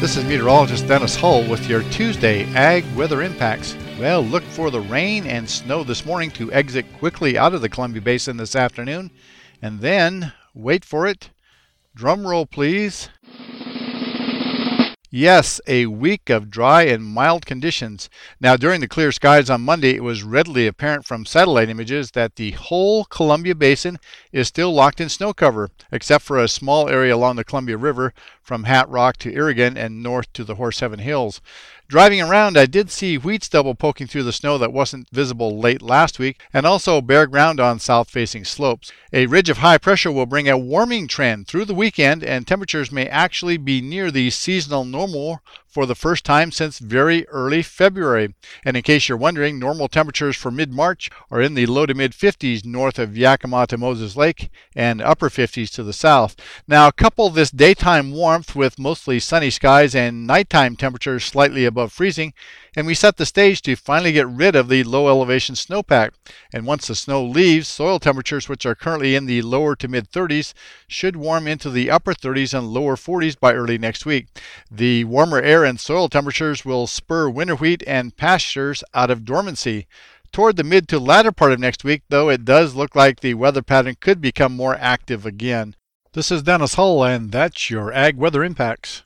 This is meteorologist Dennis Hull with your Tuesday Ag Weather Impacts. Well, look for the rain and snow this morning to exit quickly out of the Columbia Basin this afternoon. And then, wait for it, drum roll please. Yes, a week of dry and mild conditions. Now, during the clear skies on Monday, it was readily apparent from satellite images that the whole Columbia Basin is still locked in snow cover, except for a small area along the Columbia River from Hat Rock to Irrigan and north to the Horse Heaven Hills. Driving around, I did see wheat stubble poking through the snow that wasn't visible late last week, and also bare ground on south-facing slopes. A ridge of high pressure will bring a warming trend through the weekend, and temperatures may actually be near the seasonal normal for the first time since very early February. And in case you're wondering, normal temperatures for mid-March are in the low to mid-50s north of Yakima to Moses Lake and upper 50s to the south. Now, couple this daytime warmth with mostly sunny skies and nighttime temperatures slightly above freezing, and we set the stage to finally get rid of the low elevation snowpack. And once the snow leaves, soil temperatures, which are currently in the lower to mid 30s, should warm into the upper 30s and lower 40s by early next week. The warmer air and soil temperatures will spur winter wheat and pastures out of dormancy. Toward the mid to latter part of next week, though, it does look like the weather pattern could become more active again. This is Dennis Hull, and that's your Ag Weather Impacts.